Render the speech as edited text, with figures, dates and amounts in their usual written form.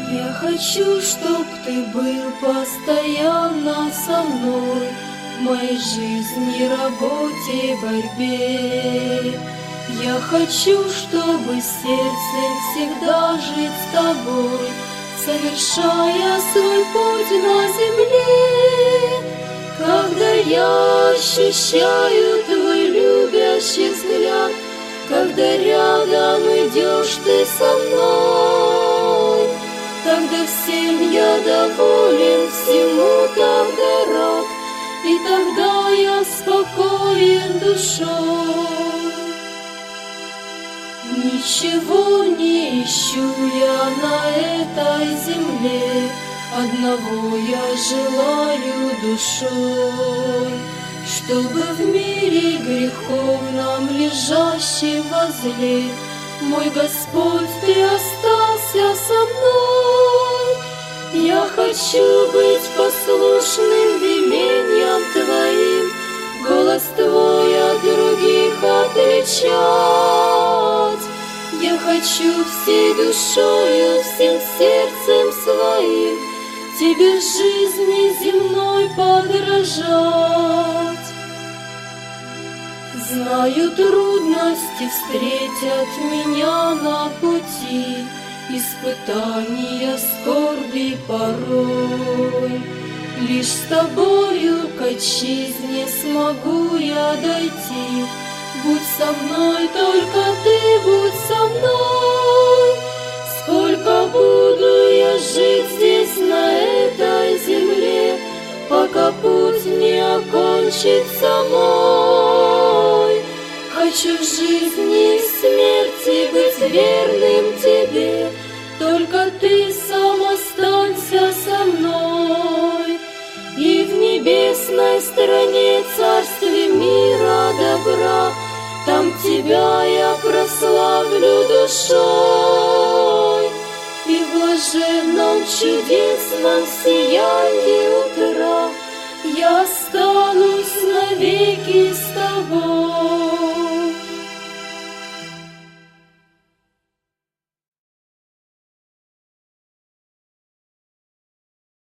Я хочу, чтоб ты был постоянно со мной в моей жизни, работе, борьбе. Я хочу, чтобы сердцем всегда жить с тобой, совершая свой путь на земле. Когда я ощущаю твой любящий взгляд, когда рядом идешь ты со мной, тогда всем я доволен, всему тогда рад, и тогда я спокоен душой. Ничего не ищу я на этой земле, одного я желаю душой, чтобы в мире греховном, лежащем возле, мой Господь, ты остался со мной. Я хочу быть послушным велениям твоим, голос твой от других отличать. Я хочу всей душою, всем сердцем своим тебе в жизни земной подражать. Знаю, трудности встретят меня на пути, испытания, скорби порой. Лишь с тобою к отчизне смогу я дойти. Будь со мной, только ты будь со мной. Сколько буду я жить здесь, на этой земле, пока путь не окончится мой. Хочу в жизни и в смерти быть верным тебе, только ты сам останься со мной. И в небесной стране, царстве мира добра, там тебя я прославлю душой. И в блаженном чудесном сиянии утра я останусь навеки с тобой.